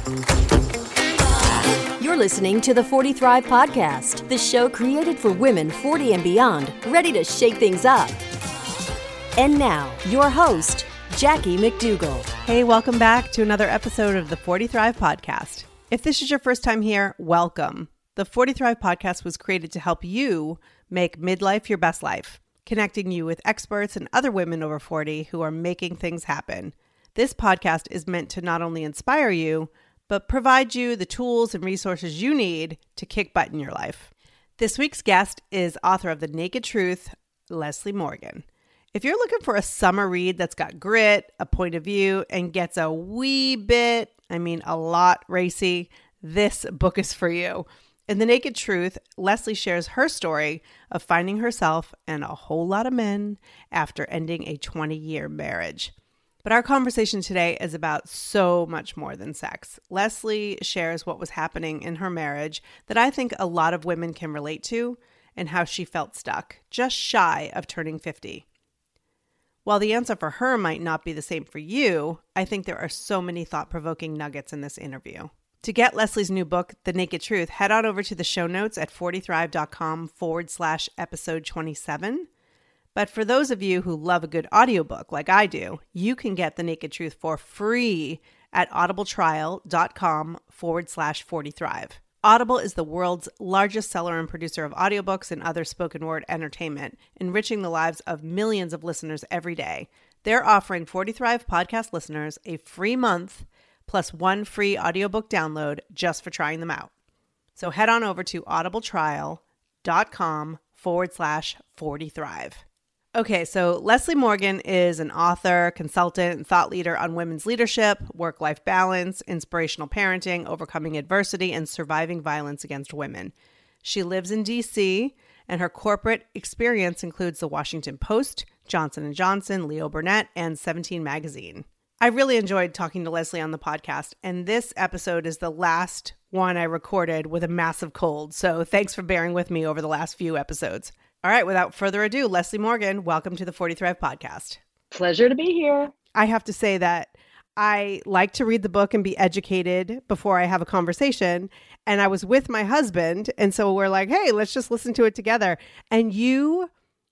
You're listening to the 40 Thrive Podcast, the show created for women 40 and beyond, ready to shake things up. And now, your host, Jackie McDougall. Hey, welcome back to another episode of the 40 Thrive Podcast. If this is your first time here, welcome. The 40 Thrive Podcast was created to help you make midlife your best life, connecting you with experts and other women over 40 who are making things happen. This podcast is meant to not only inspire you, but provide you the tools and resources you need to kick butt in your life. This week's guest is author of The Naked Truth, Leslie Morgan. If you're looking for a summer read that's got grit, a point of view, and gets a wee bit, a lot racy, this book is for you. In The Naked Truth, Leslie shares her story of finding herself and a whole lot of men after ending a 20-year marriage. But our conversation today is about so much more than sex. Leslie shares what was happening in her marriage that I think a lot of women can relate to and how she felt stuck, just shy of turning 50. While the answer for her might not be the same for you, I think there are so many thought-provoking nuggets in this interview. To get Leslie's new book, The Naked Truth, head on over to the show notes at 40thrive.com/episode 27. But for those of you who love a good audiobook like I do, you can get The Naked Truth for free at audibletrial.com/40thrive. Audible is the world's largest seller and producer of audiobooks and other spoken word entertainment, enriching the lives of millions of listeners every day. They're offering 40 Thrive podcast listeners a free month plus one free audiobook download just for trying them out. So head on over to audibletrial.com/40thrive. Okay, so Leslie Morgan is an author, consultant, and thought leader on women's leadership, work-life balance, inspirational parenting, overcoming adversity, and surviving violence against women. She lives in D.C., and her corporate experience includes the Washington Post, Johnson & Johnson, Leo Burnett, and 17 Magazine. I really enjoyed talking to Leslie on the podcast, and this episode is the last one I recorded with a massive cold, so thanks for bearing with me over the last few episodes. All right, without further ado, Leslie Morgan, welcome to the 40 Thrive Podcast. Pleasure to be here. I have to say that I like to read the book and be educated before I have a conversation. And I was with my husband, and so we're like, hey, let's just listen to it together. And you,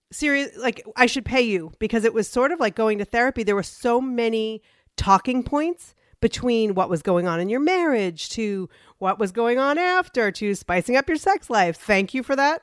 I should pay you because it was sort of like going to therapy. There were so many talking points between what was going on in your marriage to what was going on after to spicing up your sex life. Thank you for that.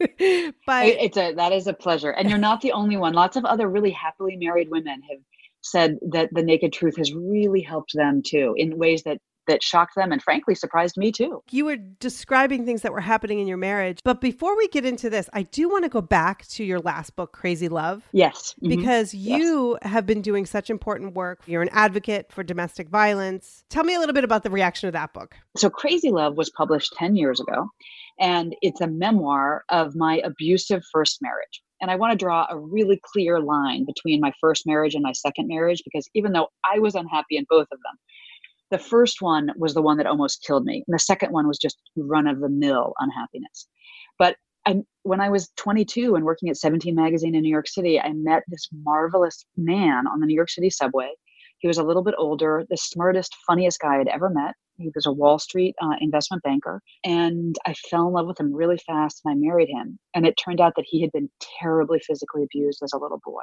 But that is a pleasure. And you're not the only one. Lots of other really happily married women have said that The Naked Truth has really helped them too, in ways that shocked them and frankly surprised me too. You were describing things that were happening in your marriage. But before we get into this, I do want to go back to your last book, Crazy Love. Yes. Mm-hmm. Because you have been doing such important work. You're an advocate for domestic violence. Tell me a little bit about the reaction of that book. So Crazy Love was published 10 years ago, and it's a memoir of my abusive first marriage. And I want to draw a really clear line between my first marriage and my second marriage, because even though I was unhappy in both of them, the first one was the one that almost killed me. And the second one was just run-of-the-mill unhappiness. But when I was 22 and working at 17 Magazine in New York City, I met this marvelous man on the New York City subway. He was a little bit older, the smartest, funniest guy I'd ever met. He was a Wall Street investment banker. And I fell in love with him really fast, and I married him. And it turned out that he had been terribly physically abused as a little boy.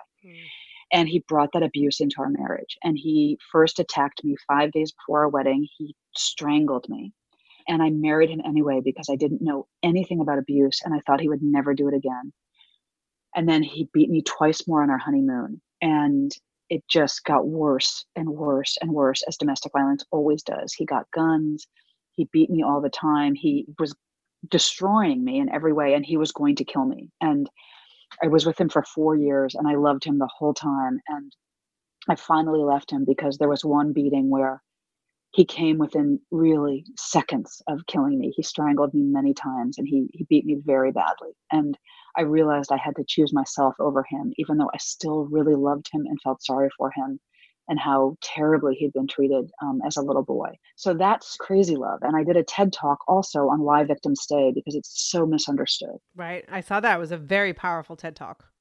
And he brought that abuse into our marriage. And he first attacked me 5 days before our wedding. He strangled me. And I married him anyway because I didn't know anything about abuse, and I thought he would never do it again. And then he beat me twice more on our honeymoon. And it just got worse and worse and worse, as domestic violence always does. He got guns. He beat me all the time. He was destroying me in every way, and he was going to kill me. And I was with him for 4 years, and I loved him the whole time. And I finally left him because there was one beating where he came within really seconds of killing me. He strangled me many times, and he beat me very badly. And I realized I had to choose myself over him, even though I still really loved him and felt sorry for him and how terribly he'd been treated as a little boy. So that's Crazy Love. And I did a TED Talk also on why victims stay, because it's so misunderstood. Right. I saw that. It was a very powerful TED Talk.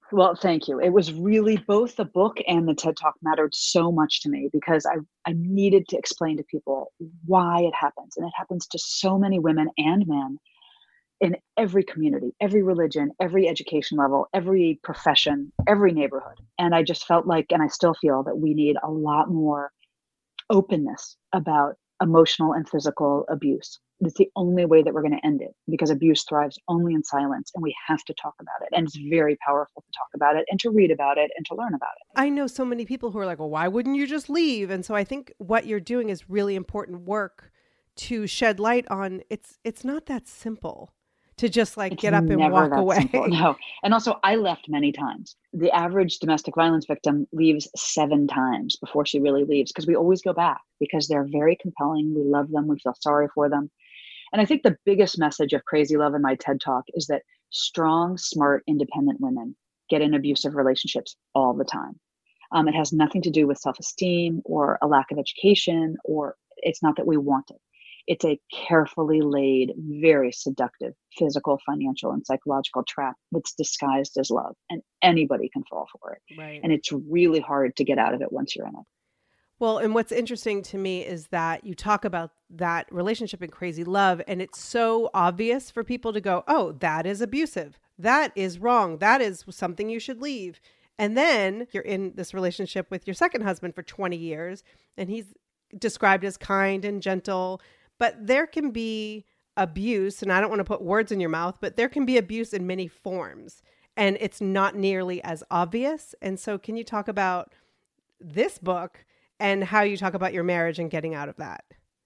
Well, thank you. It was really both the book and the TED Talk mattered so much to me because I needed to explain to people why it happens. And it happens to so many women and men in every community, every religion, every education level, every profession, every neighborhood. And I just felt like, and I still feel that we need a lot more openness about emotional and physical abuse. It's the only way that we're going to end it because abuse thrives only in silence and we have to talk about it. And it's very powerful to talk about it and to read about it and to learn about it. I know so many people who are like, well, why wouldn't you just leave? And so I think what you're doing is really important work to shed light on. It's not that simple to just like get up and walk away. Simple. No. And also I left many times. The average domestic violence victim leaves 7 times before she really leaves because we always go back because they're very compelling. We love them. We feel sorry for them. And I think the biggest message of Crazy Love in my TED Talk is that strong, smart, independent women get in abusive relationships all the time. It has nothing to do with self-esteem or a lack of education, or it's not that we want it. It's a carefully laid, very seductive physical, financial, and psychological trap that's disguised as love. And anybody can fall for it. Right. And it's really hard to get out of it once you're in it. Well, and what's interesting to me is that you talk about that relationship in Crazy Love, and it's so obvious for people to go, oh, that is abusive. That is wrong. That is something you should leave. And then you're in this relationship with your second husband for 20 years, and he's described as kind and gentle. But there can be abuse, and I don't want to put words in your mouth, but there can be abuse in many forms, and it's not nearly as obvious. And so can you talk about this book and how you talk about your marriage and getting out of that?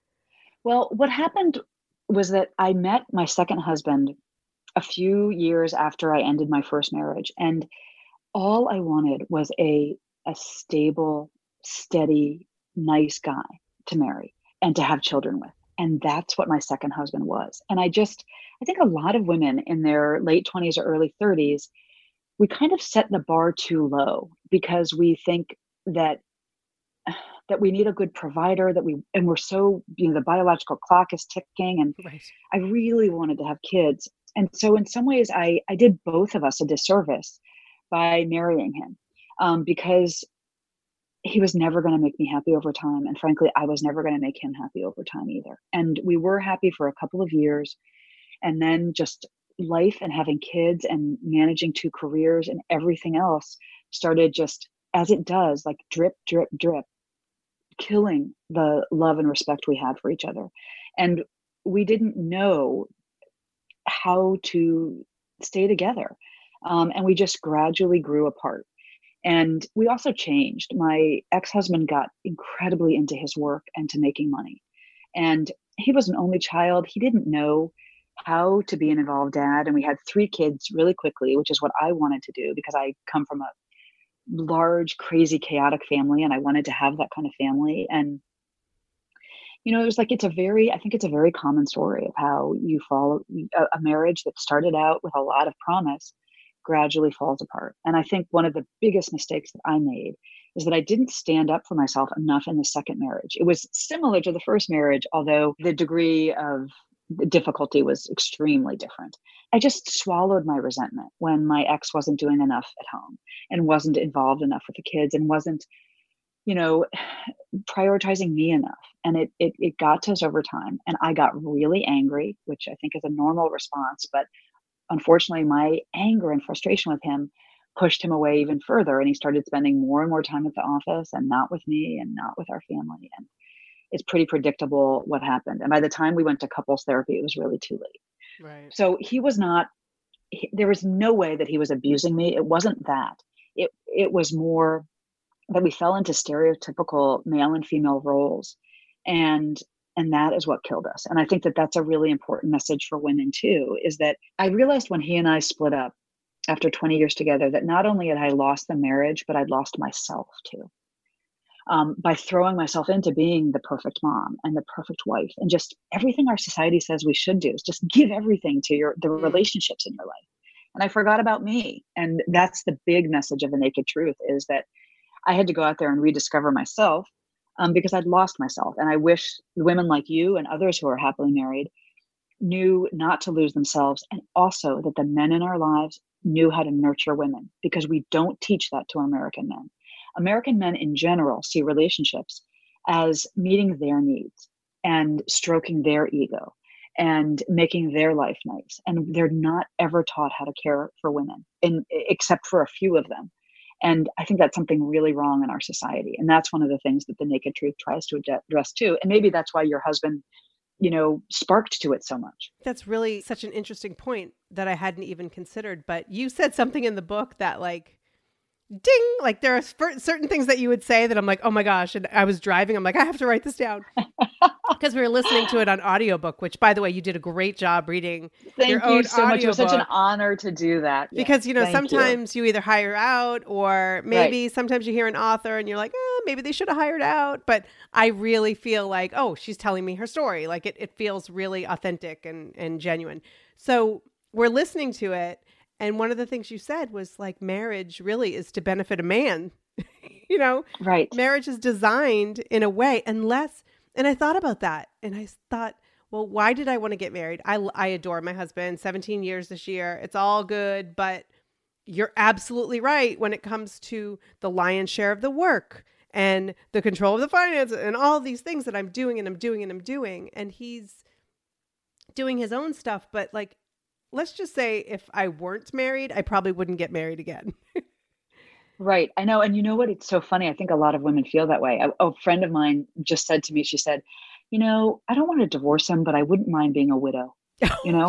Well, what happened was that I met my second husband a few years after I ended my first marriage. And all I wanted was a stable, steady, nice guy to marry and to have children with. And that's what my second husband was. And I think a lot of women in their late 20s or early 30s, we kind of set the bar too low because we think that we need a good provider, and we're so, the biological clock is ticking. And Right. I really wanted to have kids. And so in some ways, I did both of us a disservice by marrying him because he was never going to make me happy over time. And frankly, I was never going to make him happy over time either. And we were happy for a couple of years. And then just life and having kids and managing 2 careers and everything else started just, as it does, like drip, drip, drip, killing the love and respect we had for each other. And we didn't know how to stay together. And we just gradually grew apart. And we also changed. My ex-husband got incredibly into his work and to making money. And he was an only child. He didn't know how to be an involved dad. And we had 3 kids really quickly, which is what I wanted to do because I come from a large, crazy, chaotic family. And I wanted to have that kind of family. And, it was like, I think it's a very common story of how you follow a marriage that started out with a lot of promise gradually falls apart. And I think one of the biggest mistakes that I made is that I didn't stand up for myself enough in the second marriage. It was similar to the first marriage, although the degree of difficulty was extremely different. I just swallowed my resentment when my ex wasn't doing enough at home and wasn't involved enough with the kids and wasn't, prioritizing me enough. And it got to us over time. And I got really angry, which I think is a normal response. But unfortunately, my anger and frustration with him pushed him away even further. And he started spending more and more time at the office and not with me and not with our family. And it's pretty predictable what happened. And by the time we went to couples therapy, it was really too late. Right. So there was no way that he was abusing me. It wasn't that. It was more that we fell into stereotypical male and female roles. And that is what killed us. And I think that that's a really important message for women too, is that I realized when he and I split up after 20 years together, that not only had I lost the marriage, but I'd lost myself too. By throwing myself into being the perfect mom and the perfect wife and just everything our society says we should do is just give everything to the relationships in your life. And I forgot about me. And that's the big message of the naked truth, is that I had to go out there and rediscover myself because I'd lost myself. And I wish women like you and others who are happily married knew not to lose themselves, and also that the men in our lives knew how to nurture women, because we don't teach that to American men. American men in general see relationships as meeting their needs and stroking their ego and making their life nice. And they're not ever taught how to care for women, except for a few of them. And I think that's something really wrong in our society. And that's one of the things that The Naked Truth tries to address too. And maybe that's why your husband, sparked to it so much. That's really such an interesting point that I hadn't even considered. But you said something in the book that ding, there are certain things that you would say that I'm like, oh my gosh. And I was driving. I'm like, I have to write this down because we were listening to it on audiobook, which, by the way, you did a great job reading your own Thank you so much. It was such an audiobook. honor to do that. Because, Thank sometimes you either hire out or maybe sometimes you hear an author and you're like, maybe they should have hired out. But I really feel like, oh, she's telling me her story. It feels really authentic and genuine. So we're listening to it. And one of the things you said was marriage really is to benefit a man, Right. Marriage is designed in a way and I thought about that and I thought, well, why did I want to get married? I adore my husband, 17 years this year. It's all good, but you're absolutely right when it comes to the lion's share of the work and the control of the finances and all these things that I'm doing and I'm doing and I'm doing. And he's doing his own stuff, but let's just say if I weren't married, I probably wouldn't get married again. Right. I know. And you know what? It's so funny. I think a lot of women feel that way. A friend of mine just said to me, she said, I don't want to divorce him, but I wouldn't mind being a widow, and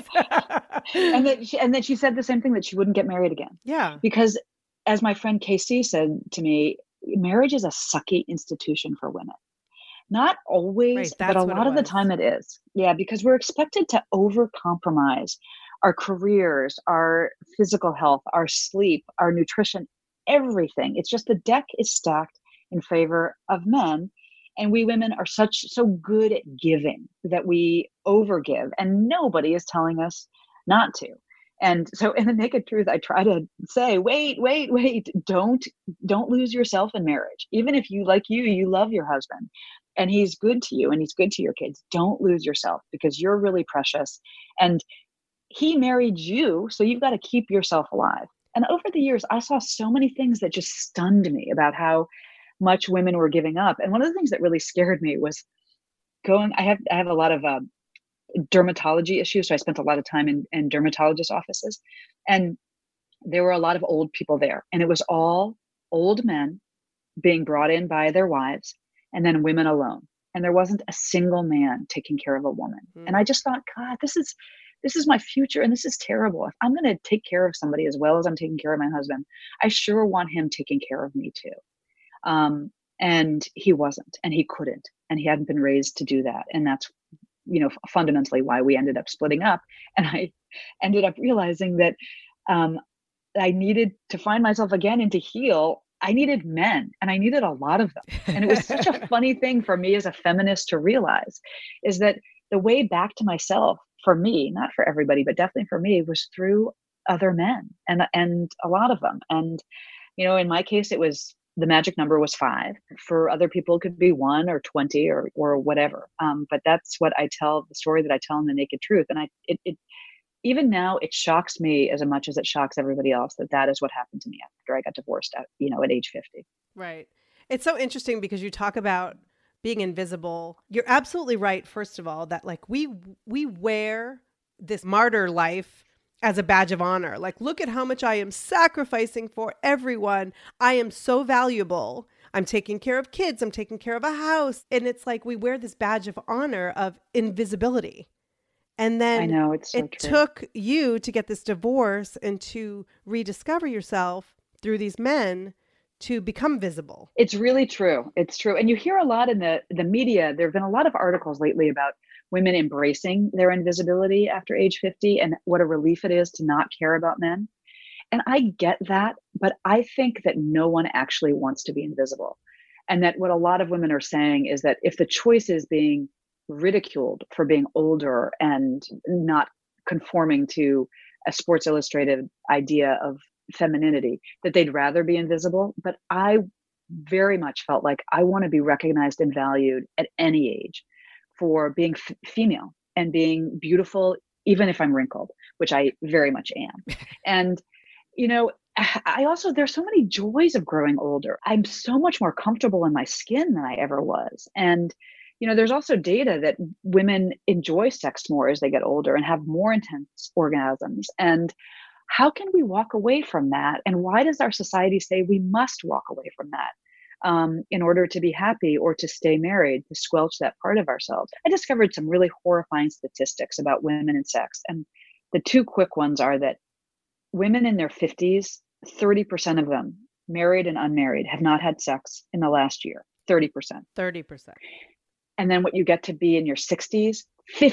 then she said the same thing, that she wouldn't get married again. Yeah. Because as my friend KC said to me, marriage is a sucky institution for women. Not always, but a lot of the time it is. Yeah, because we're expected to overcompromise our careers, our physical health, our sleep, our nutrition, everything. It's just the deck is stacked in favor of men. And we women are so good at giving that we overgive, and nobody is telling us not to. And so in The Naked Truth, I try to say, wait, don't lose yourself in marriage. Even if you love your husband and he's good to you and he's good to your kids, don't lose yourself, because you're really precious. And he married you, so you've got to keep yourself alive. And over the years, I saw so many things that just stunned me about how much women were giving up. And one of the things that really scared me was I have a lot of dermatology issues. So I spent a lot of time in dermatologist offices, and there were a lot of old people there, and it was all old men being brought in by their wives, and then women alone. And there wasn't a single man taking care of a woman. And I just thought, God, this is my future. And this is terrible. If I'm going to take care of somebody as well as I'm taking care of my husband, I sure want him taking care of me too. And he wasn't, and he couldn't, and he hadn't been raised to do that. And that's, fundamentally why we ended up splitting up. And I ended up realizing that, I needed to find myself again and to heal. I needed men, and I needed a lot of them. And it was such a funny thing for me as a feminist to realize, is that the way back to myself for me, not for everybody, but definitely for me, was through other men, and a lot of them. And, in my case, it was, the magic number was 5. For other people, it could be 1 or 20 or whatever. But that's what the story that I tell in The Naked Truth. And it even now, it shocks me as much as it shocks everybody else that is what happened to me after I got divorced at age 50. Right. It's so interesting because you talk about being invisible. You're absolutely right. First of all, that we wear this martyr life as a badge of honor. Look at how much I am sacrificing for everyone. I am so valuable. I'm taking care of kids. I'm taking care of a house. And it's we wear this badge of honor of invisibility. And then I know, it's so it true. took you to get this divorce and to rediscover yourself through these men to become visible. It's really true. It's true. And you hear a lot in the media. There have been a lot of articles lately about women embracing their invisibility after age 50 and what a relief it is to not care about men. And I get that, but I think that no one actually wants to be invisible. And that what a lot of women are saying is that if the choice is being ridiculed for being older and not conforming to a Sports Illustrated idea of femininity, that they'd rather be invisible. But I very much felt like I want to be recognized and valued at any age for being female and being beautiful, even if I'm wrinkled, which I very much am. And, you know, I also, there's so many joys of growing older. I'm so much more comfortable in my skin than I ever was. And, you know, there's also data that women enjoy sex more as they get older and have more intense orgasms. And how can we walk away from that? And why does our society say we must walk away from that in order to be happy or to stay married, to squelch that part of ourselves? I discovered some really horrifying statistics about women and sex. And the two quick ones are that women in their 50s, 30% of them, married and unmarried, have not had sex in the last year. 30%. 30%. And then what you get to be in your 60s,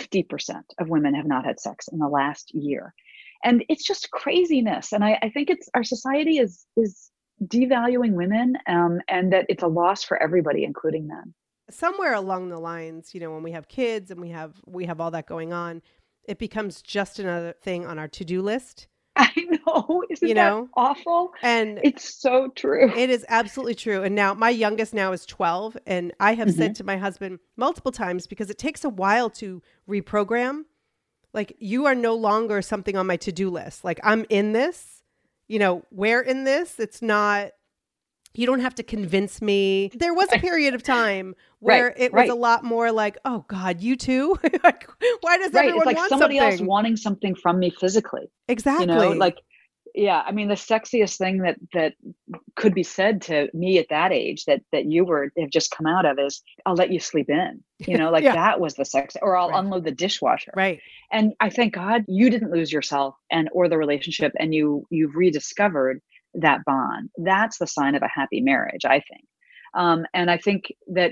50% of women have not had sex in the last year. And it's just craziness. And I think it's our society is devaluing women, and that it's a loss for everybody, including men. Somewhere along the lines, you know, when we have kids and we have all that going on, it becomes just another thing on our to-do list. I know. Isn't that awful? And it's so true. It is absolutely true. And now my youngest now is 12. And I have said to my husband multiple times, because it takes a while to reprogram, like, you are no longer something on my to-do list. Like, I'm in this, you know, we're in this. It's not, you don't have to convince me. There was a period of time where it was a lot more like, oh God, you too? Like, why does everyone it's like want somebody something? else wanting something from me physically. Exactly. You know, like, yeah, I mean, the sexiest thing that could be said to me at that age that you have just come out of is, I'll let you sleep in, you know, like that was the sex, or I'll unload the dishwasher. Right. And I thank God you didn't lose yourself or the relationship, and you've rediscovered that bond. That's the sign of a happy marriage, I think. And I think that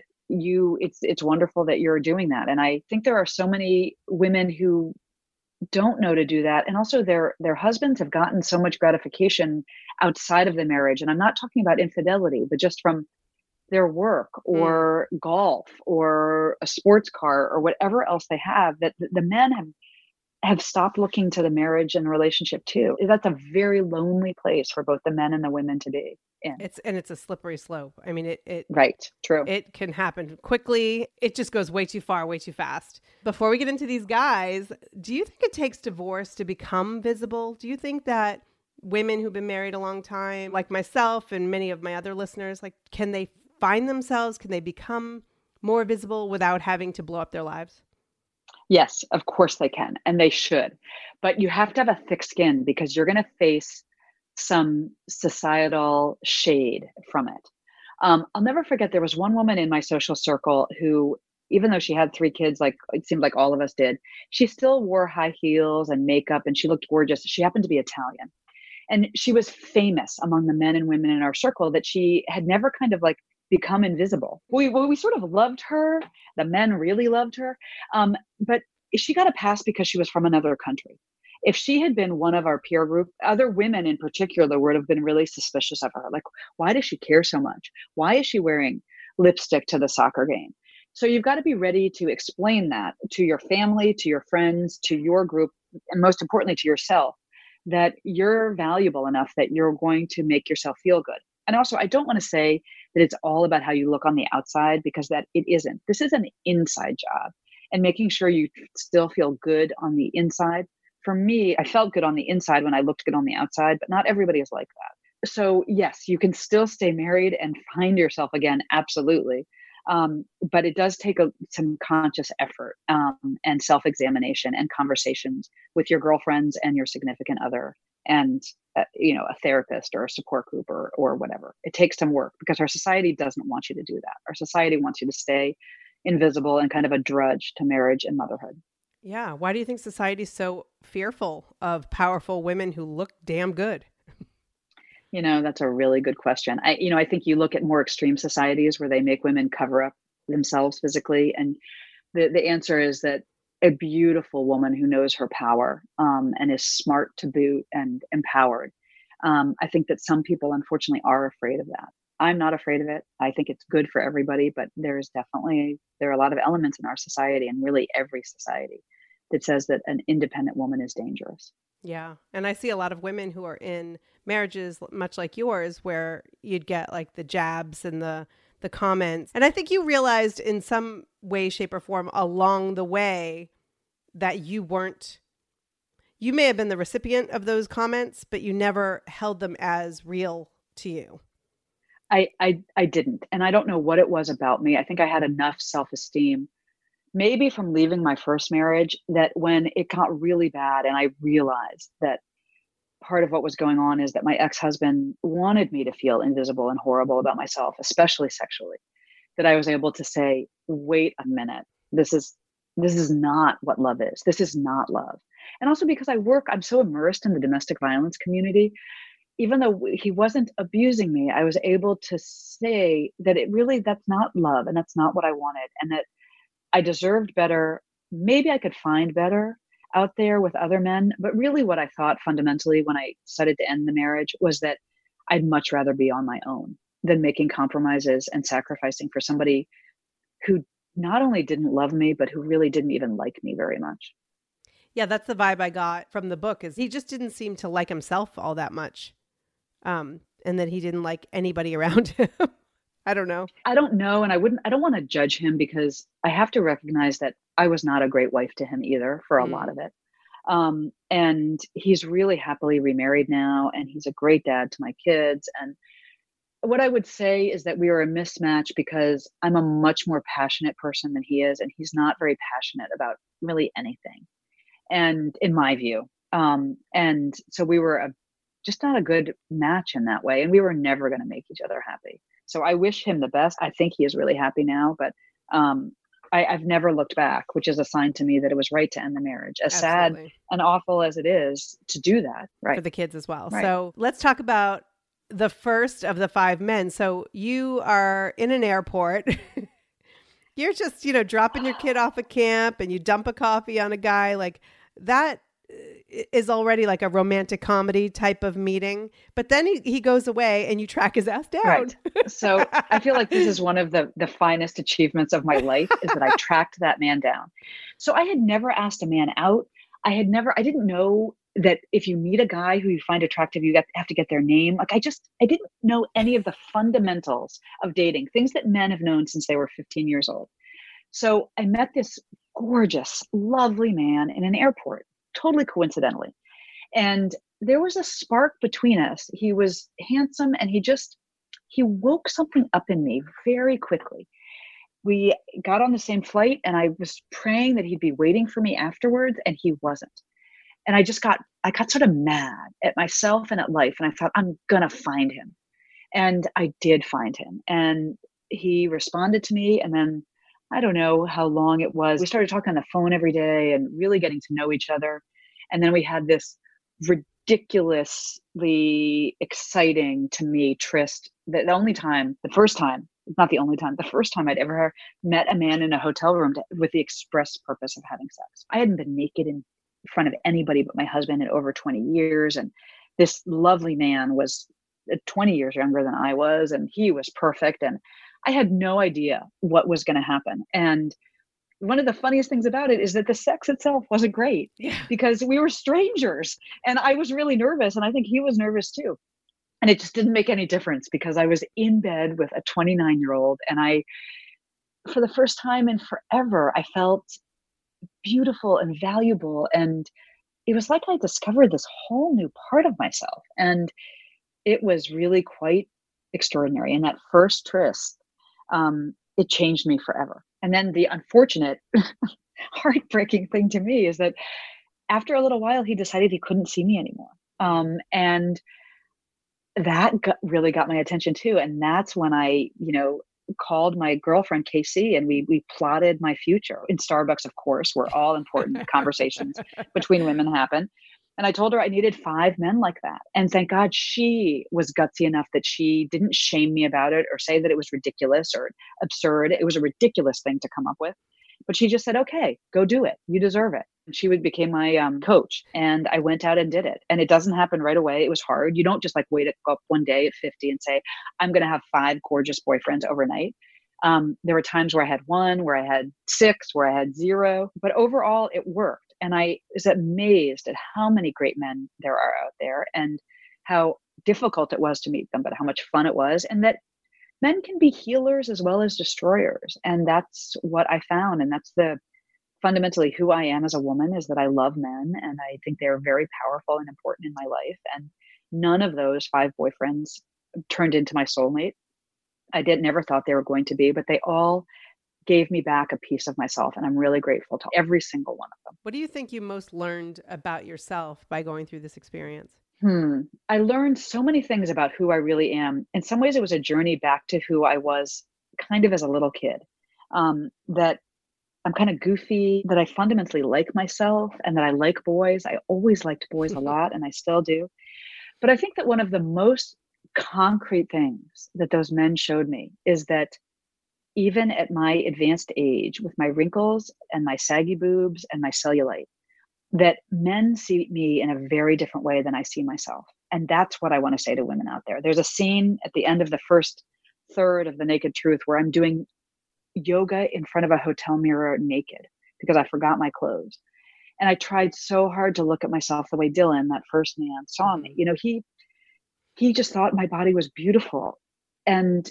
it's wonderful that you're doing that. And I think there are so many women who don't know to do that. And also their husbands have gotten so much gratification outside of the marriage. And I'm not talking about infidelity, but just from their work or golf or a sports car or whatever else they have, that the men have stopped looking to the marriage and relationship too. That's a very lonely place for both the men and the women to be in. It's a slippery slope. I mean, right. True. It can happen quickly. It just goes way too far, way too fast. Before we get into these guys, do you think it takes divorce to become visible? Do you think that women who've been married a long time, like myself and many of my other listeners, like, can they find themselves? Can they become more visible without having to blow up their lives? Yes, of course they can, and they should. But you have to have a thick skin, because you're going to face some societal shade from it. I'll never forget, there was one woman in my social circle who, even though she had 3 kids, like it seemed like all of us did, she still wore high heels and makeup, and she looked gorgeous. She happened to be Italian. And she was famous among the men and women in our circle that she had never kind of like become invisible. We sort of loved her. The men really loved her. But she got a pass because she was from another country. If she had been one of our peer group, other women in particular would have been really suspicious of her. Like, why does she care so much? Why is she wearing lipstick to the soccer game? So you've got to be ready to explain that to your family, to your friends, to your group, and most importantly to yourself, that you're valuable enough that you're going to make yourself feel good. And also, I don't want to say that it's all about how you look on the outside, because that it isn't. This is an inside job, and making sure you still feel good on the inside. For me, I felt good on the inside when I looked good on the outside, but not everybody is like that. So yes, you can still stay married and find yourself again. Absolutely. But it does take some conscious effort and self-examination and conversations with your girlfriends and your significant other, and a therapist or a support group or whatever. It takes some work, because our society doesn't want you to do that. Our society wants you to stay invisible and kind of a drudge to marriage and motherhood. Yeah. Why do you think society is so fearful of powerful women who look damn good? That's a really good question. I think you look at more extreme societies where they make women cover up themselves physically. And the answer is that a beautiful woman who knows her power and is smart to boot and empowered. I think that some people, unfortunately, are afraid of that. I'm not afraid of it. I think it's good for everybody, but there are a lot of elements in our society, and really every society, that says that an independent woman is dangerous. Yeah. And I see a lot of women who are in marriages much like yours, where you'd get like the jabs and the comments. And I think you realized in some way, shape, or form along the way that you weren't you may have been the recipient of those comments, but you never held them as real to you. I didn't. And I don't know what it was about me. I think I had enough self-esteem, maybe from leaving my first marriage, that when it got really bad and I realized that part of what was going on is that my ex-husband wanted me to feel invisible and horrible about myself, especially sexually, that I was able to say, wait a minute, this is not what love is. This is not love. And also because I'm so immersed in the domestic violence community, even though he wasn't abusing me, I was able to say that that's not love and that's not what I wanted, and that I deserved better. Maybe I could find better out there with other men. But really what I thought fundamentally when I decided to end the marriage was that I'd much rather be on my own than making compromises and sacrificing for somebody who not only didn't love me, but who really didn't even like me very much. Yeah, that's the vibe I got from the book, is he just didn't seem to like himself all that much. And that he didn't like anybody around him. I don't know. I don't know. And I don't want to judge him, because I have to recognize that I was not a great wife to him either for a lot of it. And he's really happily remarried now, and he's a great dad to my kids. And what I would say is that we are a mismatch, because I'm a much more passionate person than he is, and he's not very passionate about really anything. And in my view, and so we were just not a good match in that way. And we were never going to make each other happy. So I wish him the best. I think he is really happy now, but I've never looked back, which is a sign to me that it was right to end the marriage, as Absolutely. sad and awful as it is to do that. Right. For the kids as well. Right. So let's talk about the first of the 5 men. So you are in an airport. You're just, dropping your kid off at camp, and you dump a coffee on a guy. Like, that is already like a romantic comedy type of meeting. But then he goes away and you track his ass down. Right. So I feel like this is one of the finest achievements of my life, is that I tracked that man down. So I had never asked a man out. I didn't know that if you meet a guy who you find attractive, you have to get their name. Like, I didn't know any of the fundamentals of dating, things that men have known since they were 15 years old. So I met this gorgeous, lovely man in an airport, totally coincidentally. And there was a spark between us. He was handsome, and he woke something up in me very quickly. We got on the same flight, and I was praying that he'd be waiting for me afterwards, and he wasn't. And I got sort of mad at myself and at life. And I thought, I'm going to find him. And I did find him. And he responded to me. And then I don't know how long it was. We started talking on the phone every day and really getting to know each other. And then we had this ridiculously exciting, to me, tryst. The first time I'd ever met a man in a hotel room with the express purpose of having sex. I hadn't been naked in front of anybody but my husband in over 20 years. And this lovely man was 20 years younger than I was, and he was perfect. And I had no idea what was going to happen. And one of the funniest things about it is that the sex itself wasn't great, because we were strangers, and I was really nervous, and I think he was nervous too. And it just didn't make any difference, because I was in bed with a 29-year-old, and for the first time in forever, I felt beautiful and valuable. And it was like I discovered this whole new part of myself. And it was really quite extraordinary. And that first tryst, it changed me forever. And then the unfortunate, heartbreaking thing to me is that after a little while, he decided he couldn't see me anymore. And that really got my attention too. And that's when I, called my girlfriend Casey, and we plotted my future in Starbucks, of course, where all important conversations between women happen. And I told her I needed 5 men like that. And thank God she was gutsy enough that she didn't shame me about it or say that it was ridiculous or absurd. It was a ridiculous thing to come up with. But she just said, okay, go do it. You deserve it. And she became my coach. And I went out and did it. And it doesn't happen right away. It was hard. You don't just wake up one day at 50 and say, I'm going to have 5 gorgeous boyfriends overnight. There were times where I had 1, where I had 6, where I had 0. But overall, it worked. And I was amazed at how many great men there are out there, and how difficult it was to meet them, but how much fun it was. And that men can be healers as well as destroyers. And that's what I found. And that's the fundamentally who I am as a woman is that I love men, and I think they're very powerful and important in my life. And none of those 5 boyfriends turned into my soulmate. I never thought they were going to be, but they all gave me back a piece of myself. And I'm really grateful to every single one of them. What do you think you most learned about yourself by going through this experience? I learned so many things about who I really am. In some ways, it was a journey back to who I was kind of as a little kid. That I'm kind of goofy, that I fundamentally like myself, and that I like boys. I always liked boys a lot, and I still do. But I think that one of the most concrete things that those men showed me is that even at my advanced age, with my wrinkles and my saggy boobs and my cellulite, that men see me in a very different way than I see myself. And that's what I want to say to women out there. There's a scene at the end of the first third of The Naked Truth where I'm doing yoga in front of a hotel mirror naked because I forgot my clothes. And I tried so hard to look at myself the way Dylan, that first man, saw me. You know, he just thought my body was beautiful. And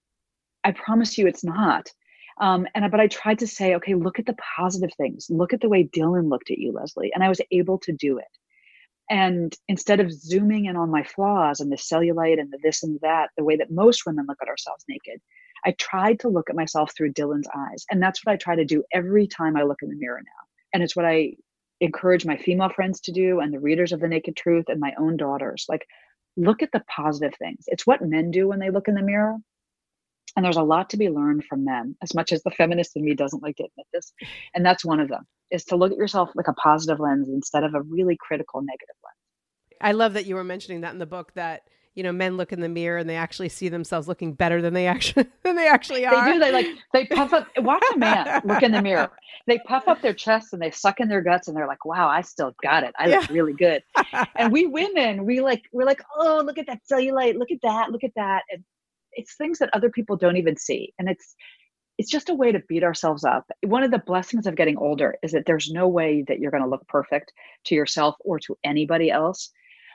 I promise you it's not. But I tried to say, okay, look at the positive things. Look at the way Dylan looked at you, Leslie. And I was able to do it. And instead of zooming in on my flaws and the cellulite and the this and that, the way that most women look at ourselves naked, I tried to look at myself through Dylan's eyes. And that's what I try to do every time I look in the mirror now. And it's what I encourage my female friends to do, and the readers of The Naked Truth, and my own daughters. Like, look at the positive things. It's what men do when they look in the mirror. And there's a lot to be learned from men, as much as the feminist in me doesn't like to admit this. And that's one of them, is to look at yourself like a positive lens instead of a really critical negative lens. I love that you were mentioning that in the book, that, you know, men look in the mirror and they actually see themselves looking better than they actually are. They do. They puff up. Watch a man look in the mirror. They puff up their chests and they suck in their guts and they're like, wow, I still got it. I look really good. And we women, we're like, oh, look at that cellulite. Look at that. And it's things that other people don't even see. And it's just a way to beat ourselves up. One of the blessings of getting older is that there's no way that you're going to look perfect to yourself or to anybody else.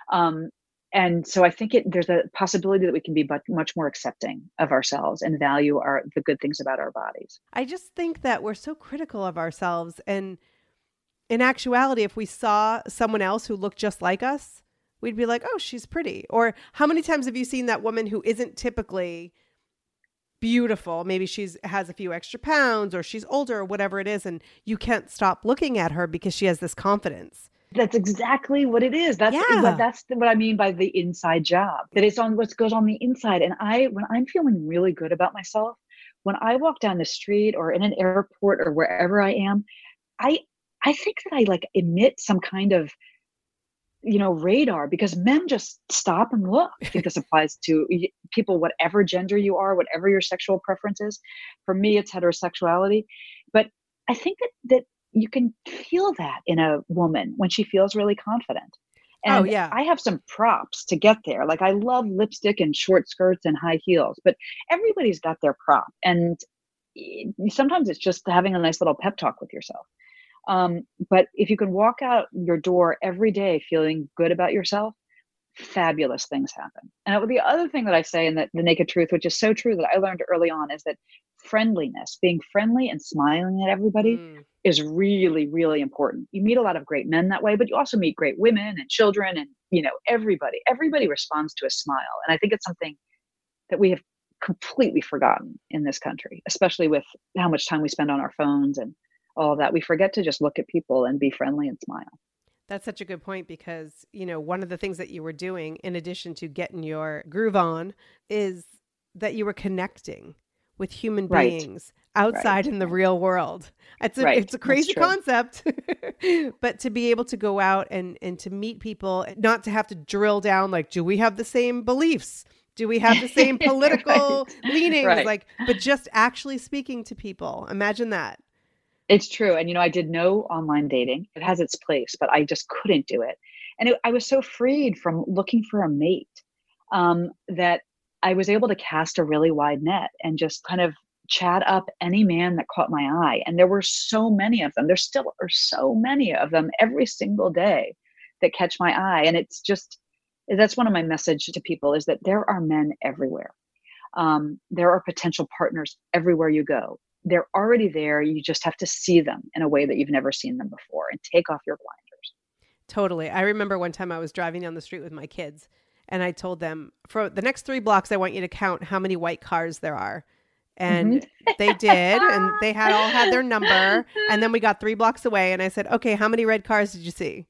And so I think there's a possibility that we can be much more accepting of ourselves and value the good things about our bodies. I just think that we're so critical of ourselves. And in actuality, if we saw someone else who looked just like us, we'd be like, oh, she's pretty. Or how many times have you seen that woman who isn't typically beautiful? Maybe has a few extra pounds, or she's older, or whatever it is. And you can't stop looking at her because she has this confidence. That's exactly what it is. That's what I mean by the inside job. That it's on what goes on the inside. And when I'm feeling really good about myself, when I walk down the street or in an airport or wherever I am, I think that I like emit some kind of, radar, because men just stop and look. I think this applies to people, whatever gender you are, whatever your sexual preference is. For me, it's heterosexuality. But I think that you can feel that in a woman when she feels really confident. And I have some props to get there. Like, I love lipstick and short skirts and high heels, but everybody's got their prop. And sometimes it's just having a nice little pep talk with yourself. But if you can walk out your door every day feeling good about yourself, fabulous things happen. And the other thing that I say in the Naked Truth, which is so true, that I learned early on, is that friendliness, being friendly and smiling at everybody is really, really important. You meet a lot of great men that way, but you also meet great women and children and, everybody responds to a smile. And I think it's something that we have completely forgotten in this country, especially with how much time we spend on our phones and all of that. We forget to just look at people and be friendly and smile. That's such a good point, because, one of the things that you were doing, in addition to getting your groove on, is that you were connecting with human beings outside in the real world. It's a crazy concept, but to be able to go out and to meet people, not to have to drill down, like, do we have the same beliefs? Do we have the same political leanings? But just actually speaking to people. Imagine that. It's true. And, I did no online dating. It has its place, but I just couldn't do it. And I was so freed from looking for a mate that I was able to cast a really wide net and just kind of chat up any man that caught my eye. And there were so many of them. There still are so many of them every single day that catch my eye. And that's one of my messages to people, is that there are men everywhere. There are potential partners everywhere you go. they're already there. You just have to see them in a way that you've never seen them before and take off your blinders. Totally. I remember one time I was driving down the street with my kids and I told them, for the next 3 blocks, I want you to count how many white cars there are. And they did, and they all had their number. And then we got 3 blocks away and I said, okay, how many red cars did you see?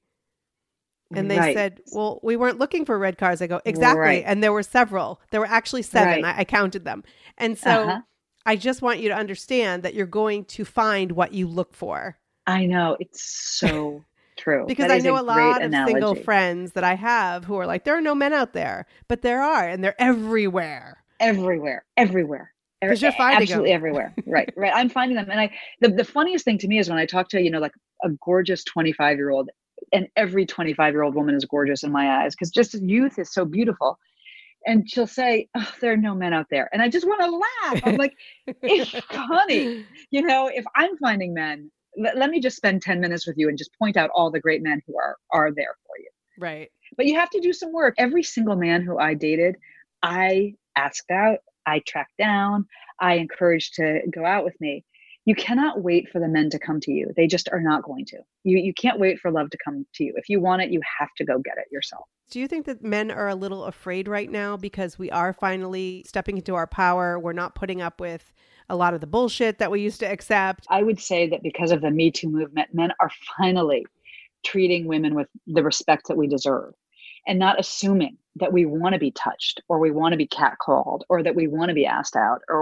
And they said, well, we weren't looking for red cars. I go, exactly. Right. And there were several. There were actually 7. Right. I counted them. And so I just want you to understand that you're going to find what you look for. I know. It's so true. Because I know a lot of single friends that I have who are like, there are no men out there. But there are, and they're everywhere. Everywhere. Because you're finding absolutely them. Everywhere. Right. I'm finding them. And the funniest thing to me is when I talk to, like a gorgeous 25-year-old, and every 25-year-old woman is gorgeous in my eyes because just youth is so beautiful. And she'll say, oh, there are no men out there. And I just want to laugh. I'm like, it's funny. If I'm finding men, let me just spend 10 minutes with you and just point out all the great men who are there for you. Right. But you have to do some work. Every single man who I dated, I asked out, I tracked down, I encouraged to go out with me. You cannot wait for the men to come to you. They just are not going to. You can't wait for love to come to you. If you want it, you have to go get it yourself. Do you think that men are a little afraid right now because we are finally stepping into our power? We're not putting up with a lot of the bullshit that we used to accept. I would say that because of the Me Too movement, men are finally treating women with the respect that we deserve and not assuming that we want to be touched or we want to be catcalled or that we want to be asked out or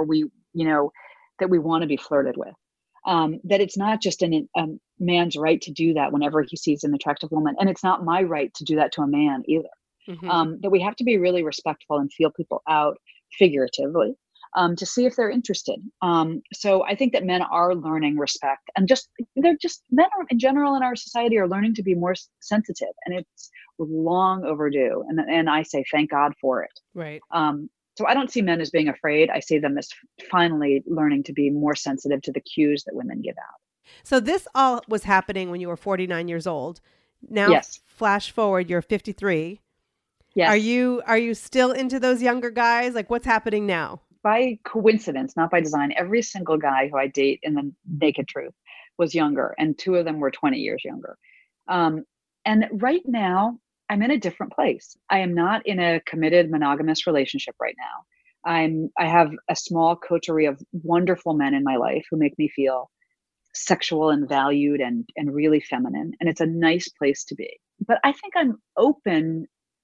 that we want to be flirted with. That it's not just a man's right to do that whenever he sees an attractive woman. And it's not my right to do that to a man either. That we have to be really respectful and feel people out figuratively to see if they're interested. So I think that men are learning respect and men in general in our society are learning to be more sensitive, and it's long overdue. And I say, thank God for it. Right. So I don't see men as being afraid. I see them as finally learning to be more sensitive to the cues that women give out. So this all was happening when you were 49 years old. Now, yes. Flash forward, you're 53. Yes. Are you still into those younger guys? Like, what's happening now? By coincidence, not by design, every single guy who I date in the naked truth was younger, and 2 of them were 20 years younger. And right now, I'm in a different place. I am not in a committed monogamous relationship right now. I have a small coterie of wonderful men in my life who make me feel sexual and valued and really feminine. And it's a nice place to be. But I think I'm open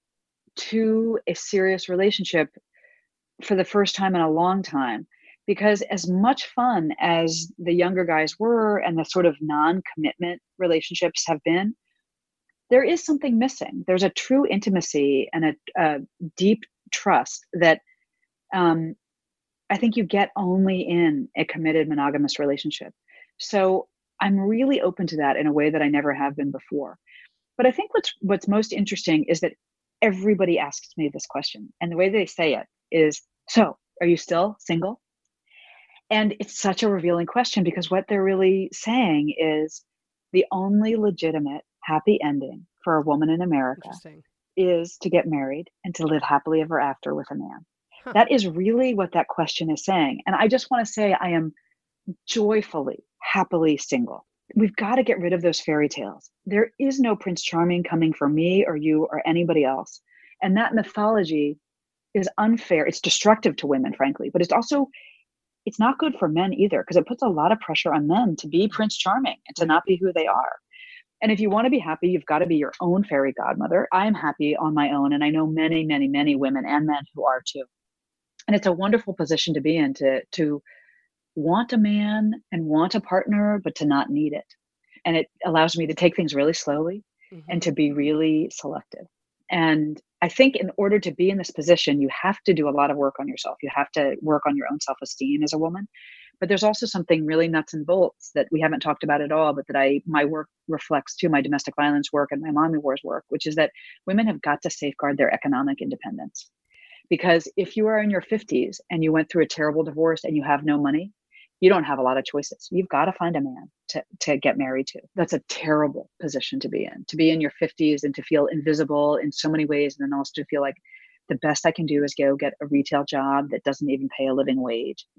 to a serious relationship for the first time in a long time, because as much fun as the younger guys were and the sort of non-commitment relationships have been, there is something missing. There's a true intimacy and a deep trust that I think you get only in a committed monogamous relationship. So I'm really open to that in a way that I never have been before. But I think what's most interesting is that everybody asks me this question, and the way they say it is, so are you still single? And it's such a revealing question, because what they're really saying is the only legitimate happy ending for a woman in America is to get married and to live happily ever after with a man. Huh. That is really what that question is saying. And I just want to say I am joyfully, happily single. We've got to get rid of those fairy tales. There is no Prince Charming coming for me or you or anybody else. And that mythology is unfair. It's destructive to women, frankly, but it's not good for men either, because it puts a lot of pressure on men to be Prince Charming and to not be who they are. And if you want to be happy, you've got to be your own fairy godmother. I am happy on my own, and I know many, many, many women and men who are too. And it's a wonderful position to be in, to want a man and want a partner, but to not need it. And it allows me to take things really slowly and to be really selective. And I think in order to be in this position, you have to do a lot of work on yourself. You have to work on your own self-esteem as a woman. But there's also something really nuts and bolts that we haven't talked about at all, but that my work reflects too, my domestic violence work and my mommy wars work, which is that women have got to safeguard their economic independence. Because if you are in your 50s and you went through a terrible divorce and you have no money, you don't have a lot of choices. You've got to find a man to get married to. That's a terrible position to be in your 50s and to feel invisible in so many ways. And then also to feel like the best I can do is go get a retail job that doesn't even pay a living wage.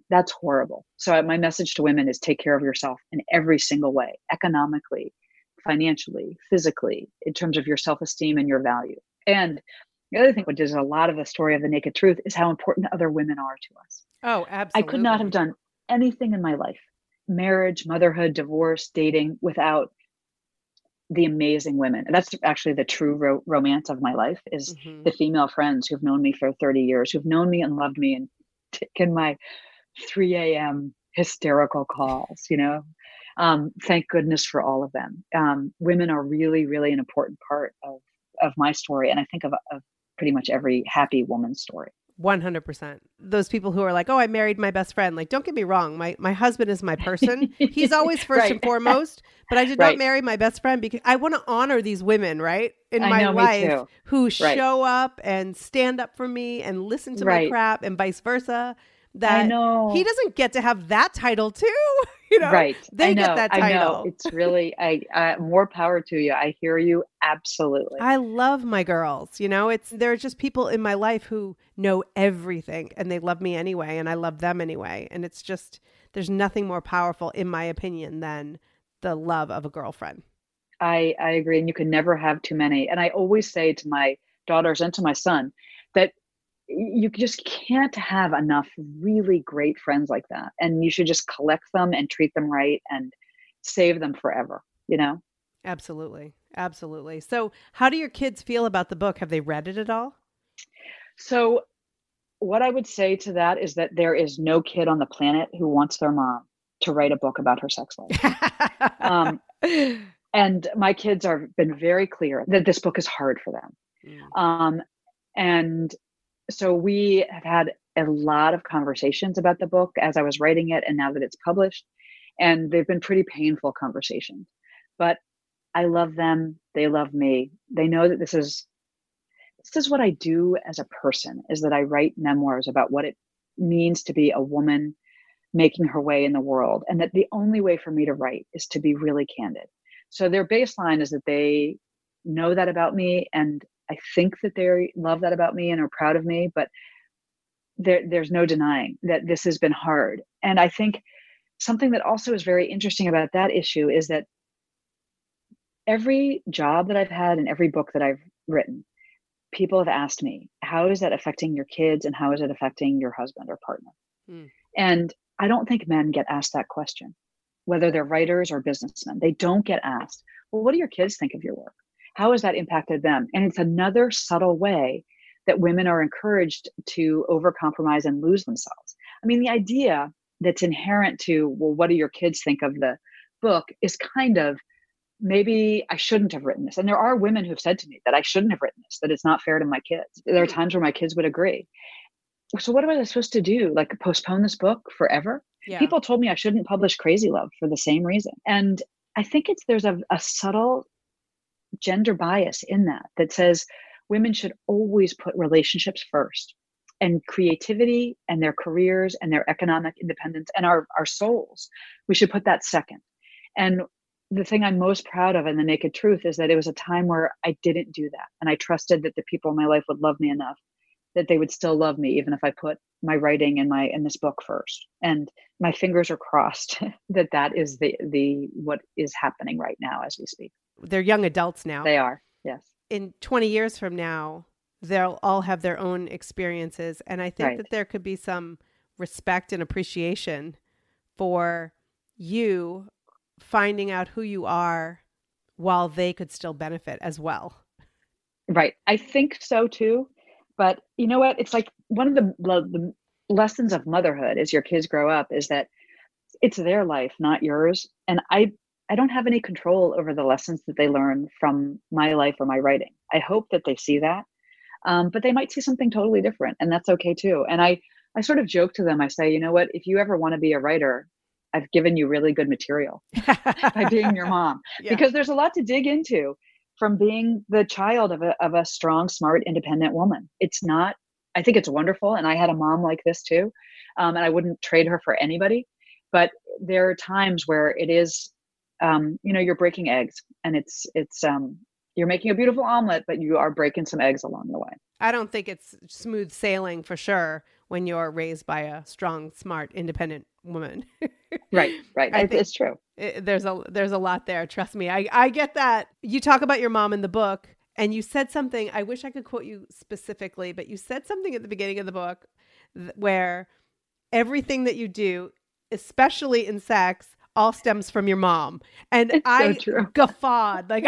That's horrible. So my message to women is take care of yourself in every single way, economically, financially, physically, in terms of your self-esteem and your value. And the other thing, which is a lot of the story of The Naked Truth, is how important other women are to us. Oh, I could not have absolutely. done anything in my life, marriage, motherhood, divorce, dating, without the amazing women. And that's actually the true romance of my life, is Mhm. the female friends who've known me for 30 years, who've known me and loved me and taken my 3 a.m. hysterical calls, thank goodness for all of them. Women are really, really an important part of my story. And I think of pretty much every happy woman's story. 100%. Those people who are like, oh, I married my best friend. Like, don't get me wrong. My husband is my person. He's always first and Right. foremost, but I did not Right. marry my best friend because I want to honor these women, right? In I my know, me life too. who Right. show up and stand up for me and listen to my Right. crap and vice versa. I That he know. doesn't get to have that title too. Right. They I get know. that I know. title. It's really, more power to you. I hear you. Absolutely. I love my girls. There are just people in my life who know everything and they love me anyway. And I love them anyway. And it's just, there's nothing more powerful, in my opinion, than the love of a girlfriend. I agree. And you can never have too many. And I always say to my daughters and to my son that you just can't have enough really great friends like that. And you should just collect them and treat them right and save them forever. Absolutely. Absolutely. So how do your kids feel about the book? Have they read it at all? So what I would say to that is that there is no kid on the planet who wants their mom to write a book about her sex life. And my kids have been very clear that this book is hard for them. And so we have had a lot of conversations about the book as I was writing it and now that it's published. And they've been pretty painful conversations. But I love them. They love me. They know that this is what I do as a person, is that I write memoirs about what it means to be a woman making her way in the world. And that the only way for me to write is to be really candid. So their baseline is that they know that about me. And I think that they love that about me and are proud of me, but there's no denying that this has been hard. And I think something that also is very interesting about that issue is that every job that I've had and every book that I've written, people have asked me, how is that affecting your kids and how is it affecting your husband or partner? And I don't think men get asked that question, whether they're writers or businessmen. They don't get asked, well, what do your kids think of your work? How has that impacted them? And it's another subtle way that women are encouraged to overcompromise and lose themselves. I mean, the idea that's inherent to, well, what do your kids think of the book is kind of, maybe I shouldn't have written this. And there are women who've said to me that I shouldn't have written this, that it's not fair to my kids. There are times where my kids would agree. So what am I supposed to do? Like postpone this book forever? Yeah. People told me I shouldn't publish Crazy Love for the same reason. And I think there's a subtle gender bias in that says women should always put relationships first, and creativity and their careers and their economic independence and our souls. We should put that second. And the thing I'm most proud of in The Naked Truth is that it was a time where I didn't do that. And I trusted that the people in my life would love me enough that they would still love me, even if I put my writing in this book first. And my fingers are crossed that is the what is happening right now as we speak. They're young adults now. They are, yes. In 20 years from now, they'll all have their own experiences. And I think Right. that there could be some respect and appreciation for you finding out who you are while they could still benefit as well. Right. I think so too. But you know what? It's like one of the lessons of motherhood as your kids grow up is that it's their life, not yours. And I don't have any control over the lessons that they learn from my life or my writing. I hope that they see that. But they might see something totally different, and that's okay too. And I sort of joke to them. I say, you know what? If you ever want to be a writer, I've given you really good material by being your mom, because there's a lot to dig into from being the child of a strong, smart, independent woman. It's not, I think it's wonderful. And I had a mom like this too. And I wouldn't trade her for anybody, but there are times where it is, you're breaking eggs, and it's you're making a beautiful omelet, but you are breaking some eggs along the way. I don't think it's smooth sailing for sure when you're raised by a strong, smart, independent woman. Right. It's true. There's a lot there. Trust me. I get that. You talk about your mom in the book, and you said something, I wish I could quote you specifically, but you said something at the beginning of the book where everything that you do, especially in sex, all stems from your mom. And I guffawed. Like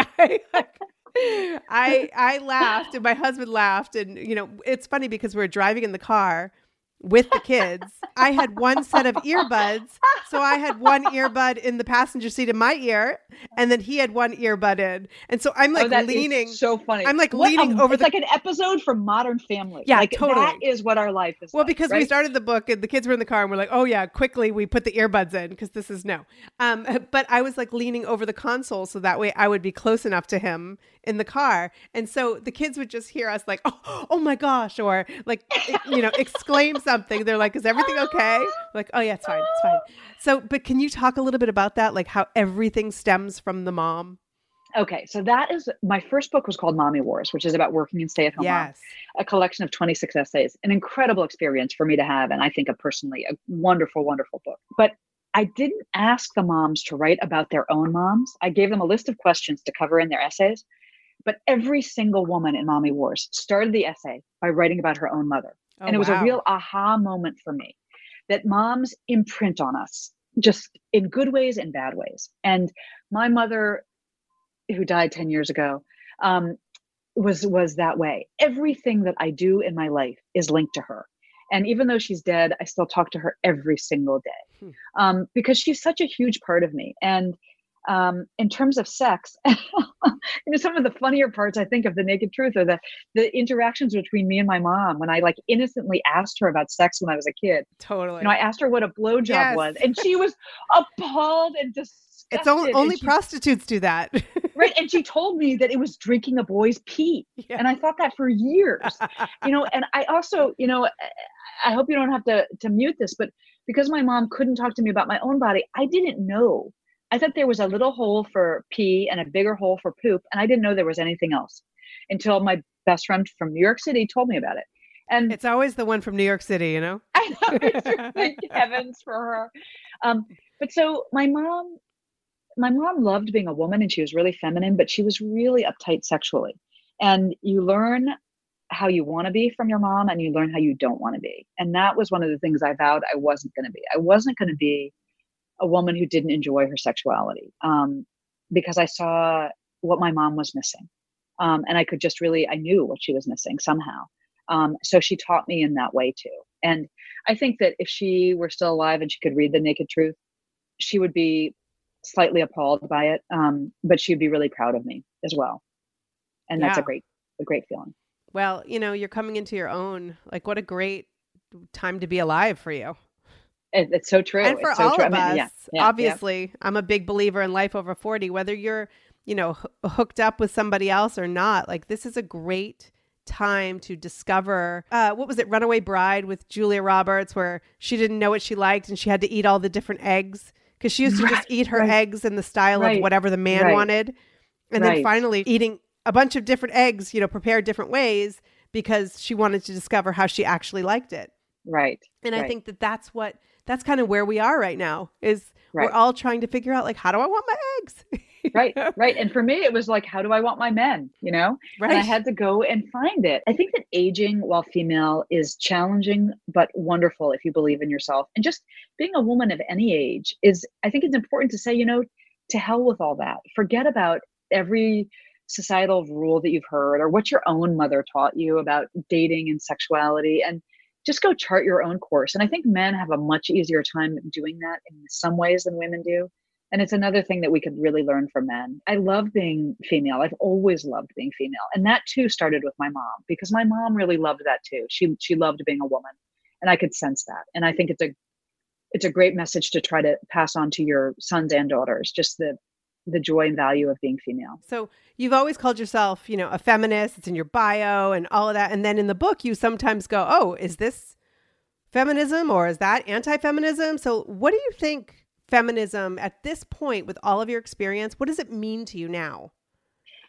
I laughed, and my husband laughed. And, it's funny because we were driving in the car with the kids. I had one set of earbuds. So I had one earbud in the passenger seat in my ear, and then he had one earbud in. And so I'm like leaning. So funny. I'm like leaning over. It's like an episode from Modern Family. Yeah, like, totally. That is what our life is. Well, like, because right? we started the book and the kids were in the car and we're like, oh yeah, quickly we put the earbuds in because this is no. But I was like leaning over the console so that way I would be close enough to him in the car. And so the kids would just hear us like, oh my gosh, or like, exclaim something. They're like, is everything okay? Like, oh yeah, it's fine. So, but can you talk a little bit about that? Like how everything stems from the mom? Okay. So that is, my first book was called Mommy Wars, which is about working and stay-at-home mom, a collection of 26 essays, an incredible experience for me to have. And I think personally, a wonderful, wonderful book. But I didn't ask the moms to write about their own moms. I gave them a list of questions to cover in their essays. But every single woman in Mommy Wars started the essay by writing about her own mother. And it was a real aha moment for me that moms imprint on us just in good ways and bad ways. And my mother, who died 10 years ago, was that way. Everything that I do in my life is linked to her. And even though she's dead, I still talk to her every single day because she's such a huge part of me. And in terms of sex, some of the funnier parts I think of The Naked Truth are the interactions between me and my mom when I like innocently asked her about sex when I was a kid. Totally. I asked her what a blowjob was, and she was appalled and disgusted. It's only prostitutes do that. Right. And she told me that it was drinking a boy's pee. Yeah. And I thought that for years, and I also, I hope you don't have to mute this, but because my mom couldn't talk to me about my own body, I didn't know. I thought there was a little hole for pee and a bigger hole for poop. And I didn't know there was anything else until my best friend from New York City told me about it. And it's always the one from New York City, I know. Thank heavens for her. But so my mom loved being a woman and she was really feminine, but she was really uptight sexually. And you learn how you want to be from your mom and you learn how you don't want to be. And that was one of the things I vowed I wasn't going to be. I wasn't going to be a woman who didn't enjoy her sexuality because I saw what my mom was missing. And I could just I knew what she was missing somehow. So she taught me in that way too. And I think that if she were still alive and she could read The Naked Truth, she would be slightly appalled by it. But she'd be really proud of me as well. And that's a great feeling. Well, you're coming into your own, like what a great time to be alive for you. It's so true. And for it's so all true. of us, obviously, I'm a big believer in life over 40, whether you're, hooked up with somebody else or not. Like this is a great time to discover, what was it? Runaway Bride with Julia Roberts, where she didn't know what she liked and she had to eat all the different eggs because she used to just eat her eggs in the style of whatever the man wanted. And then finally eating a bunch of different eggs, prepared different ways because she wanted to discover how she actually liked it. Right. And I think that's kind of where we are right now is we're all trying to figure out like, how do I want my eggs? Right. And for me, it was like, how do I want my men, Right. And I had to go and find it. I think that aging while female is challenging, but wonderful if you believe in yourself. And just being a woman of any age I think it's important to say, to hell with all that. Forget about every societal rule that you've heard or what your own mother taught you about dating and sexuality, and just go chart your own course. And I think men have a much easier time doing that in some ways than women do. And it's another thing that we could really learn from men. I love being female. I've always loved being female. And that too started with my mom because my mom really loved that too. She loved being a woman and I could sense that. And I think it's a great message to try to pass on to your sons and daughters, just the joy and value of being female. So you've always called yourself, a feminist. It's in your bio and all of that. And then in the book, you sometimes go, oh, is this feminism or is that anti-feminism? So what do you think feminism at this point with all of your experience, what does it mean to you now?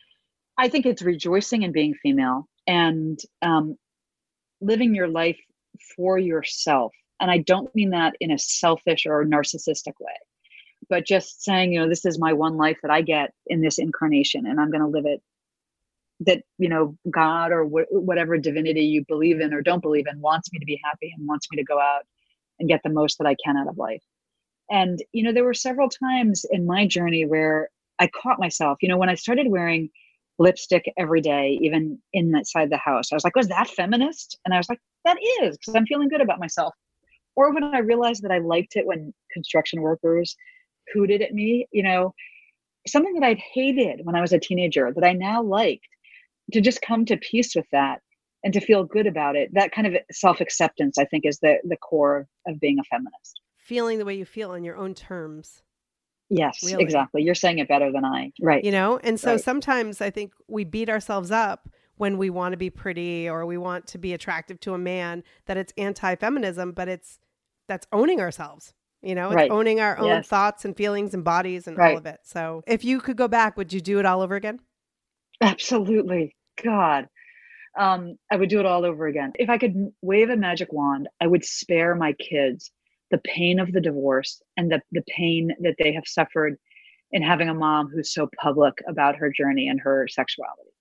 I think it's rejoicing in being female and living your life for yourself. And I don't mean that in a selfish or narcissistic way, but just saying, this is my one life that I get in this incarnation, and I'm going to live it that, God or whatever divinity you believe in or don't believe in wants me to be happy and wants me to go out and get the most that I can out of life. And, there were several times in my journey where I caught myself, when I started wearing lipstick every day, even inside the house, I was like, was that feminist? And I was like, that is, because I'm feeling good about myself. Or when I realized that I liked it when construction workers hooted at me, something that I'd hated when I was a teenager that I now liked, to just come to peace with that and to feel good about it. That kind of self-acceptance, I think, is the core of being a feminist. Feeling the way you feel on your own terms. Yes, really. Exactly. You're saying it better than I. Right. And so sometimes I think we beat ourselves up when we want to be pretty or we want to be attractive to a man, that it's anti-feminism, but that's owning ourselves. It's owning our own thoughts and feelings and bodies and all of it. So if you could go back, would you do it all over again? Absolutely. God. I would do it all over again. If I could wave a magic wand, I would spare my kids the pain of the divorce and the pain that they have suffered in having a mom who's so public about her journey and her sexuality.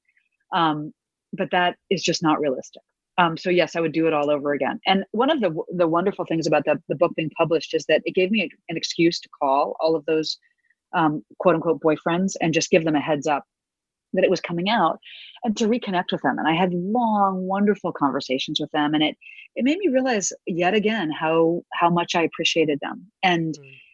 But that is just not realistic. So yes, I would do it all over again. And one of the wonderful things about the book being published is that it gave me an excuse to call all of those quote unquote boyfriends and just give them a heads up that it was coming out and to reconnect with them. And I had long, wonderful conversations with them. And it made me realize yet again how much I appreciated them. And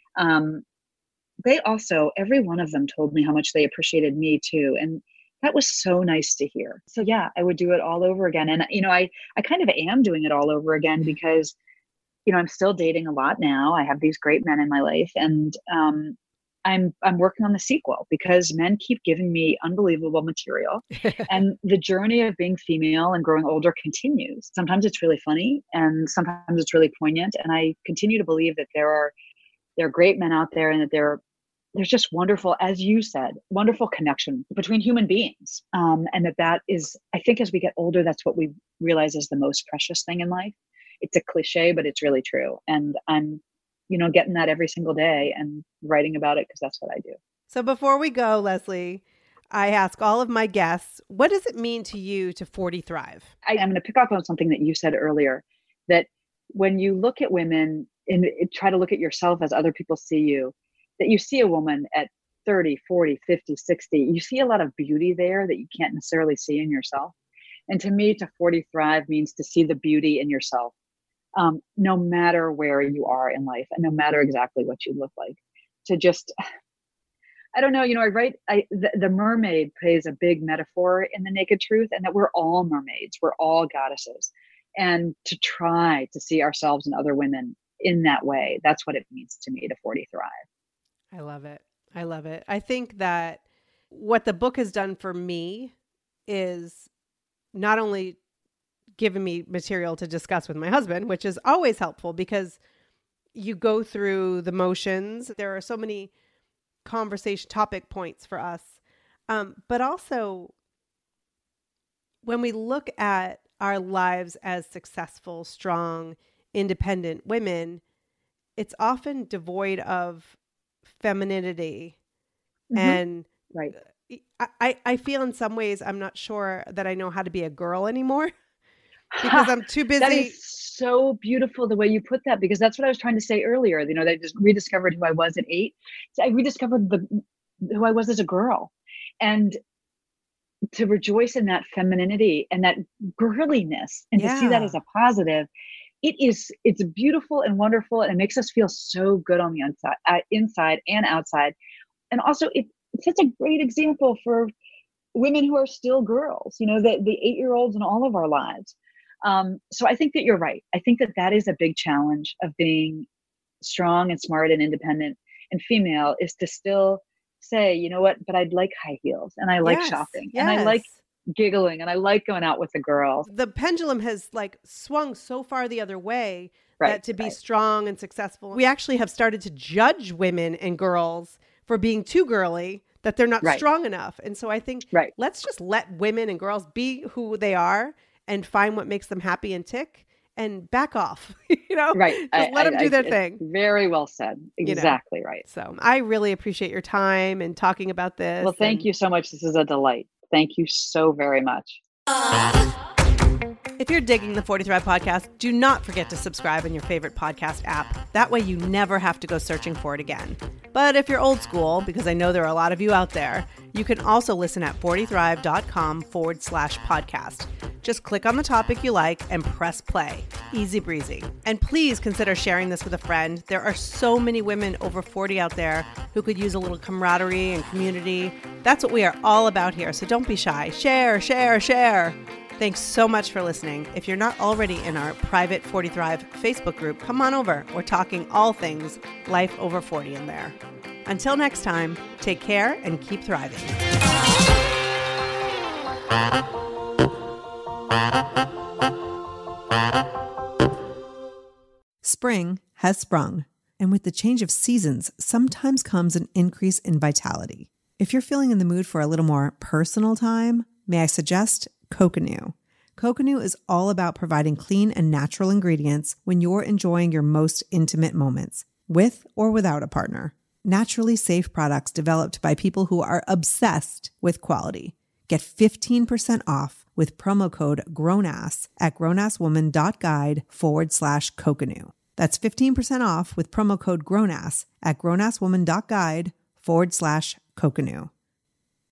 they also, every one of them told me how much they appreciated me too. And that was so nice to hear. So yeah, I would do it all over again. And, I kind of am doing it all over again because, I'm still dating a lot now. I have these great men in my life, and I'm working on the sequel because men keep giving me unbelievable material and the journey of being female and growing older continues. Sometimes it's really funny and sometimes it's really poignant. And I continue to believe that there are great men out there and that there's just wonderful, as you said, wonderful connection between human beings. And that is, I think as we get older, that's what we realize is the most precious thing in life. It's a cliche, but it's really true. And I'm getting that every single day and writing about it because that's what I do. So before we go, Leslie, I ask all of my guests, what does it mean to you to 40 Thrive? I'm going to pick up on something that you said earlier, that when you look at women and try to look at yourself as other people see you, that you see a woman at 30, 40, 50, 60, you see a lot of beauty there that you can't necessarily see in yourself. And to me, to 40 Thrive means to see the beauty in yourself. No matter where you are in life and no matter exactly what you look like, to just, I don't know, I write, the mermaid plays a big metaphor in The Naked Truth, and that we're all mermaids, we're all goddesses. And to try to see ourselves and other women in that way, that's what it means to me to 40 Thrive. I love it. I love it. I think that what the book has done for me is not only given me material to discuss with my husband, which is always helpful because you go through the motions. There are so many conversation topic points for us. But also when we look at our lives as successful, strong, independent women, it's often devoid of femininity. Mm-hmm. And right. I feel in some ways, I'm not sure that I know how to be a girl anymore. Because I'm too busy. That is so beautiful the way you put that, because that's what I was trying to say earlier. They just rediscovered who I was at 8. So I rediscovered who I was as a girl, and to rejoice in that femininity and that girliness, and to see that as a positive. It's beautiful and wonderful, and it makes us feel so good on the inside and outside. And also it's such a great example for women who are still girls, the 8-year-olds in all of our lives. So I think that you're right. I think that is a big challenge of being strong and smart and independent and female, is to still say, you know what, but I'd like high heels, and I like shopping, and I like giggling, and I like going out with the girls. The pendulum has swung so far the other way that to be strong and successful, we actually have started to judge women and girls for being too girly, that they're not strong enough. And so I think let's just let women and girls be who they are and find what makes them happy and tick, and back off, Right. Just let them do their thing. Very well said. Exactly right. So I really appreciate your time and talking about this. Well, thank you so much. This is a delight. Thank you so very much. If you're digging the 40 Thrive podcast, do not forget to subscribe in your favorite podcast app. That way you never have to go searching for it again. But if you're old school, because I know there are a lot of you out there, you can also listen at 40thrive.com/podcast. Just click on the topic you like and press play. Easy breezy. And please consider sharing this with a friend. There are so many women over 40 out there who could use a little camaraderie and community. That's what we are all about here, so don't be shy. Share, share, share. Thanks so much for listening. If you're not already in our private 40 Thrive Facebook group, come on over. We're talking all things life over 40 in there. Until next time, take care and keep thriving. Spring has sprung, and with the change of seasons, sometimes comes an increase in vitality. If you're feeling in the mood for a little more personal time, may I suggest Coconu. Coconu is all about providing clean and natural ingredients when you're enjoying your most intimate moments, with or without a partner. Naturally safe products developed by people who are obsessed with quality. Get 15% off with promo code GROWNASS at grownasswoman.guide/Coconu. That's 15% off with promo code GROWNASS at grownasswoman.guide/Coconu.